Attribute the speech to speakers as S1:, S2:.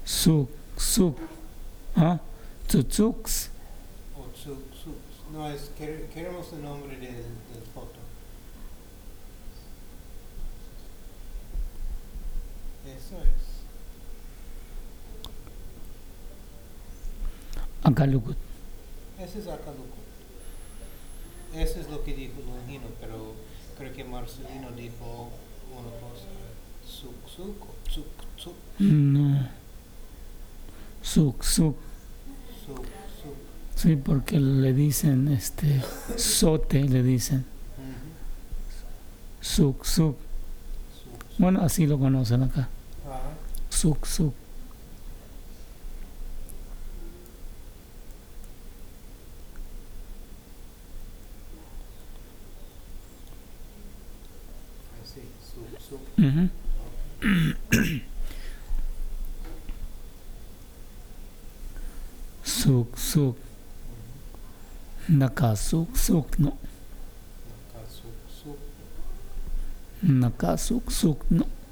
S1: Suk, suk. ¿Ah? Tzutzux.
S2: O no, queremos el nombre del foto. Eso es.
S1: Akalukut.
S2: Ese es Acaluco. Eso es lo que dijo Longino, pero creo que Marcelino dijo una cosa. Suk o tsuk.
S1: No. Suk, suk.
S2: Suk.
S1: Sí, porque le dicen, sote le dicen. Suk, suk. Bueno, así lo conocen acá.
S2: Ajá.
S1: Suk, suk.
S2: Así, suk.
S1: Ujú. Suk, suk. Naka, suk, suk, no.
S2: Acá suk.
S1: Naka, suk, suk, no.